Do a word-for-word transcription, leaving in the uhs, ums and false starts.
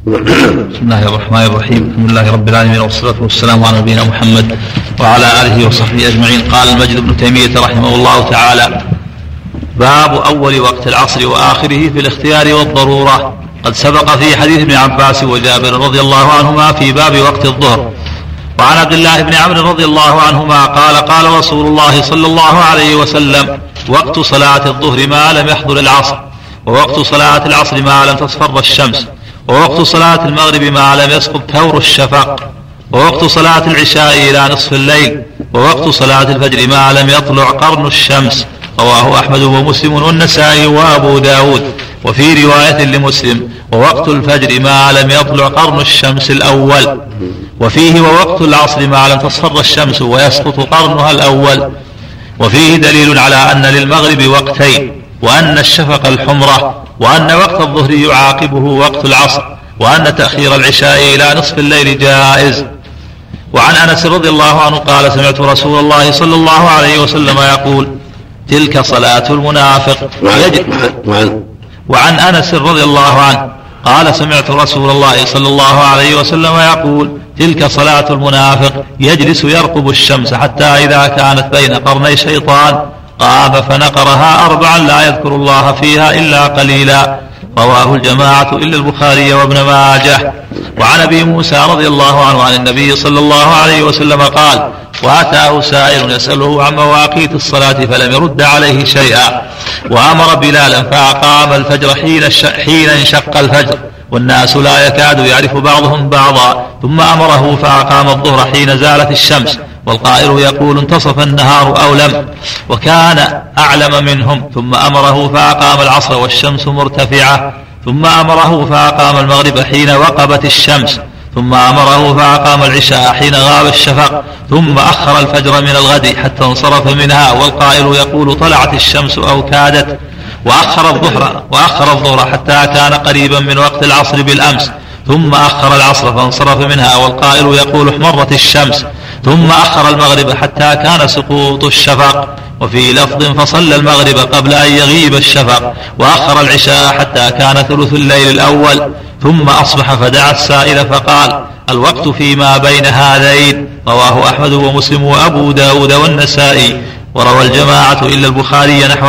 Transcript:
بسم الله الرحمن الرحيم. الحمد لله رب العالمين والصلاة والسلام على نبينا محمد وعلى آله وصحبه أجمعين. قال المجد بن تيمية رحمه الله تعالى: باب أول وقت العصر وآخره في الاختيار والضرورة. قد سبق في حديث ابن عباس وجابر رضي الله عنهما في باب وقت الظهر. وعن عبد الله بن عمرو رضي الله عنهما قال: قال رسول الله صلى الله عليه وسلم: وقت صلاة الظهر ما لم يحضر العصر، ووقت صلاة العصر ما لم تصفر الشمس، ووقت صلاة المغرب ما لم يسقط ثور الشفق، ووقت صلاة العشاء إلى نصف الليل، ووقت صلاة الفجر ما لم يطلع قرن الشمس. رواه أحمد ومسلم والنسائي وأبو داود. وفي رواية لمسلم: ووقت الفجر ما لم يطلع قرن الشمس الأول. وفيه: ووقت العصر ما لم تصفر الشمس ويسقط قرنها الأول. وفيه دليل على أن للمغرب وقتين، وأن الشفق الحمرة، وأن وقت الظهر يعاقبه وقت العصر، وأن تأخير العشاء إلى نصف الليل جائز. وعن أنس رضي الله عنه قال: سمعت رسول الله صلى الله عليه وسلم يقول: تلك صلاة المنافق. وعن أنس رضي الله عنه قال: سمعت رسول الله صلى الله عليه وسلم يقول: تلك صلاة المنافق، يجلس يرقب الشمس حتى إذا كانت بين قرني شيطان قام فنقرها أربعا لا يذكر الله فيها إلا قليلا. رواه الجماعة إلا البخاري وابن ماجه. وعن أبي موسى رضي الله عنه عن النبي صلى الله عليه وسلم قال: وأتاه سائل يسأله عن مواقيت الصلاة فلم يرد عليه شيئا، وأمر بلالا فأقام الفجر حين انشق الفجر والناس لا يكاد يعرف بعضهم بعضا، ثم أمره فأقام الظهر حين زالت الشمس، والقائل يقول: انتصف النهار أو لم، وكان أعلم منهم، ثم أمره فأقام العصر والشمس مرتفعة، ثم أمره فأقام المغرب حين وقبت الشمس، ثم أمره فأقام العشاء حين غاب الشفق، ثم أخر الفجر من الغد حتى انصرف منها، والقائل يقول: طلعت الشمس أو كادت، وأخر الظهر, وأخر الظهر حتى كان قريبا من وقت العصر بالأمس، ثم أخر العصر فانصرف منها، والقائل يقول: احمرت الشمس، ثم أخر المغرب حتى كان سقوط الشفق. وفي لفظ: فصلى المغرب قبل أن يغيب الشفق، وأخر العشاء حتى كان ثلث الليل الأول، ثم أصبح فدعا السائل فقال: الوقت فيما بين هذين. رواه أحمد ومسلم وأبو داود والنسائي. وروى الجماعة إلا البخاري نحو